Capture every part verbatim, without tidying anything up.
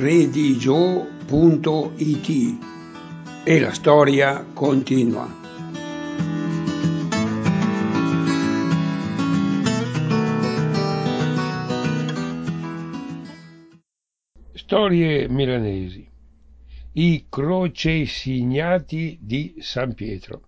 redigio punto it e la storia continua. Storie milanesi. I crocesignati di San Pietro.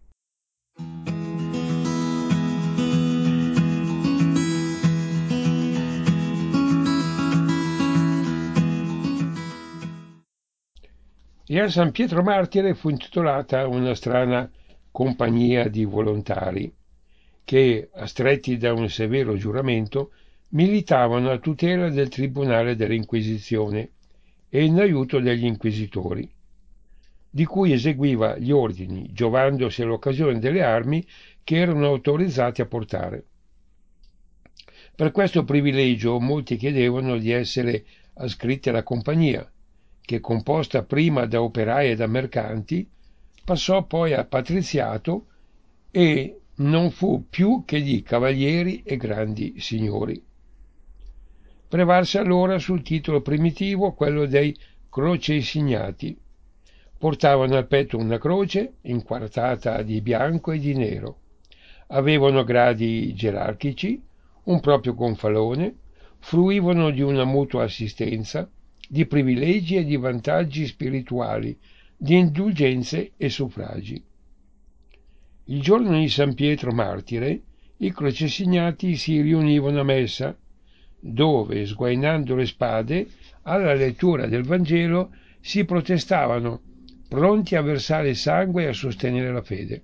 E a San Pietro Martire fu intitolata una strana compagnia di volontari che, astretti da un severo giuramento, militavano a tutela del tribunale dell'Inquisizione e in aiuto degli inquisitori, di cui eseguiva gli ordini, giovandosi all'occasione delle armi che erano autorizzati a portare. Per questo privilegio molti chiedevano di essere ascritti alla compagnia, che, composta prima da operai e da mercanti, passò poi a patriziato e non fu più che di cavalieri e grandi signori. Prevalse allora sul titolo primitivo quello dei crocesignati. Portavano al petto una croce inquartata di bianco e di nero. Avevano gradi gerarchici, un proprio gonfalone, fruivano di una mutua assistenza, di privilegi e di vantaggi spirituali, di indulgenze e suffragi. Il giorno di San Pietro Martire i crocesignati si riunivano a messa, dove, sguainando le spade, alla lettura del Vangelo si protestavano, pronti a versare sangue e a sostenere la fede.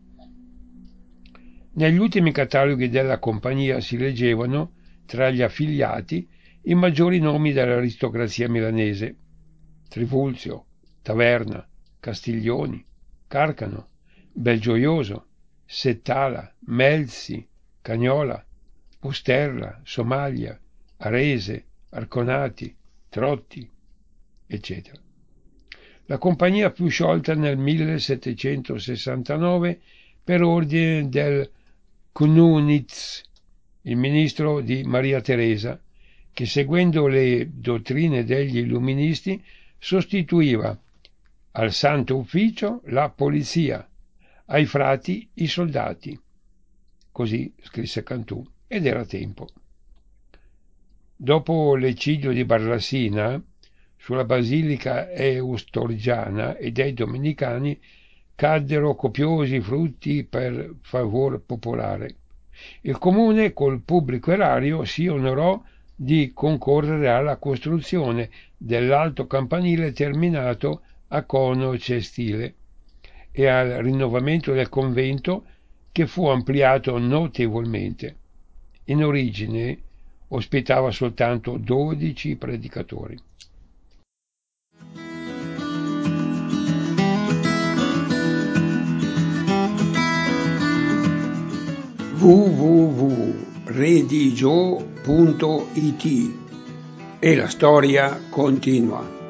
Negli ultimi cataloghi della compagnia si leggevano, tra gli affiliati, i maggiori nomi dell'aristocrazia milanese: Trivulzio, Taverna, Castiglioni, Carcano, Belgioioso, Settala, Melzi, Cagnola, Pusterla, Somaglia, Arese, Arconati, Trotti, eccetera. La compagnia fu sciolta nel millesettecentosessantanove per ordine del Cnunitz, il ministro di Maria Teresa, che, seguendo le dottrine degli illuministi, sostituiva al Santo Ufficio la polizia, ai frati i soldati. Così scrisse Cantù, ed era tempo. Dopo l'eccidio di Barlassina, sulla basilica eustorgiana e dei domenicani caddero copiosi frutti per favor popolare. Il comune, col pubblico erario, si onorò di concorrere alla costruzione dell'alto campanile terminato a cono cestile e al rinnovamento del convento, che fu ampliato notevolmente. In origine ospitava soltanto dodici predicatori. w w w punto redigio punto it e la storia continua.